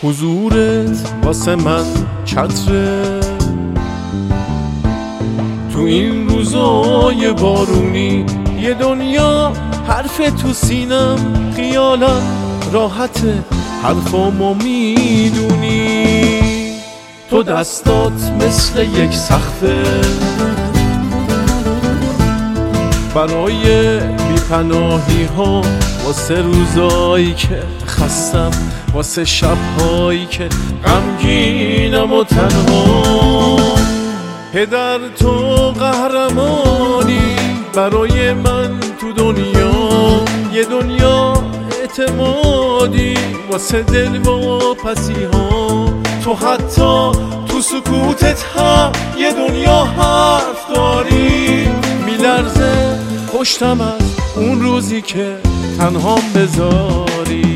حضورت واسه من چتره، تو این روزای بارونی یه دنیا حرف تو سینم، خیالم راحته حرفامو میدونی. تو دستات مثل یک سقفه برای بیپناهی ها، واسه روزایی که خستم، واسه شبهایی که غمگینم و تنها. پدر تو قهرمانی برای من تو دنیا، یه دنیا اعتمادی واسه دل و پسی ها. تو حتی تو سکوتت هم یه دنیا حرف داری. میلرزه پشتم از اون روزی که تنهام بذاری.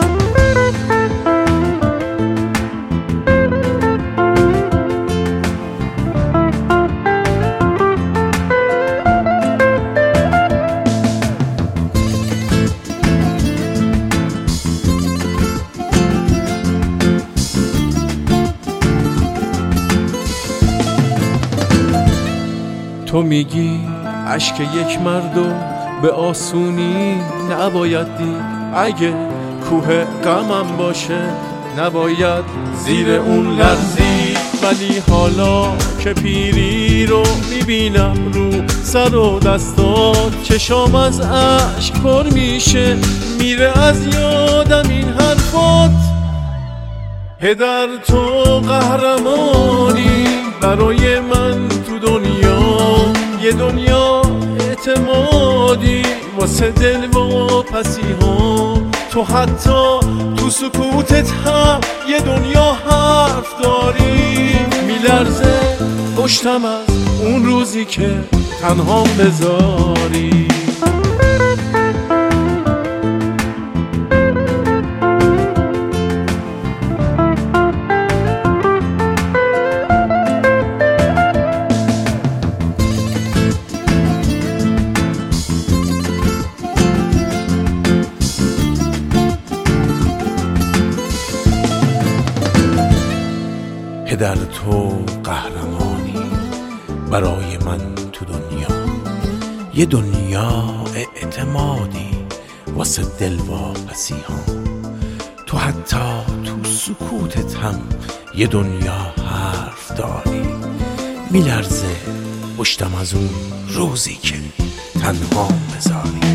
تو میگی اشک یک مردم به آسونی نباید دید، اگه کوه غمم باشه نباید زیر اون لرزید. ولی حالا که پیری رو میبینم رو سر و دستات، چشام از اشک پر میشه، میره از یادم این حرفات. پدر تو قهرمانی برای من تو دنیا، یه دنیا اعتمادی واسه دل و پسی ها. تو حتی تو سکوتت هم یه دنیا حرف داری. میلرزه پشتم از اون روزی که تنهام بذاری. پدر تو قهرمانی برای من تو دنیا، یه دنیا اعتمادی واسه دل و پسی ها. تو حتی تو سکوتت هم یه دنیا حرف داری. میلرزه پشتم از اون روزی که تنها بذاری.